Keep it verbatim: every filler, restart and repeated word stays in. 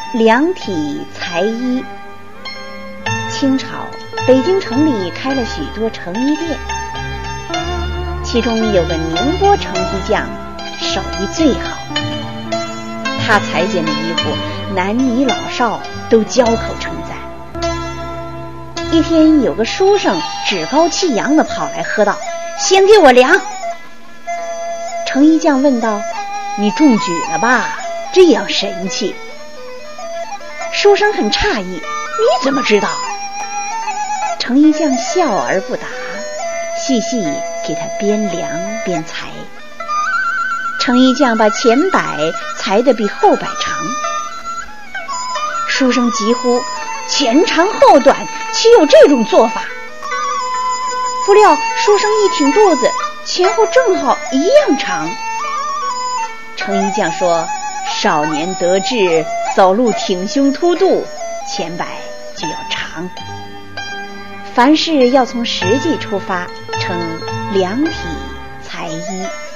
量体裁衣。清朝北京城里开了许多成衣店，其中有个宁波成衣匠手艺最好，他裁剪的衣服男女老少都交口称赞。一天有个书生趾高气扬地跑来喝道：先给我量。成衣匠问道：你中举了吧？这样神气。书生很诧异：你怎么知道？成衣匠笑而不答，细细给他边量边裁。成衣匠把前摆裁得比后摆长。书生急呼：前长后短，岂有这种做法？不料书生一挺肚子，前后正好一样长。成衣匠说：少年得志，走路挺胸凸肚，前摆就要长。凡事要从实际出发，称量体裁衣。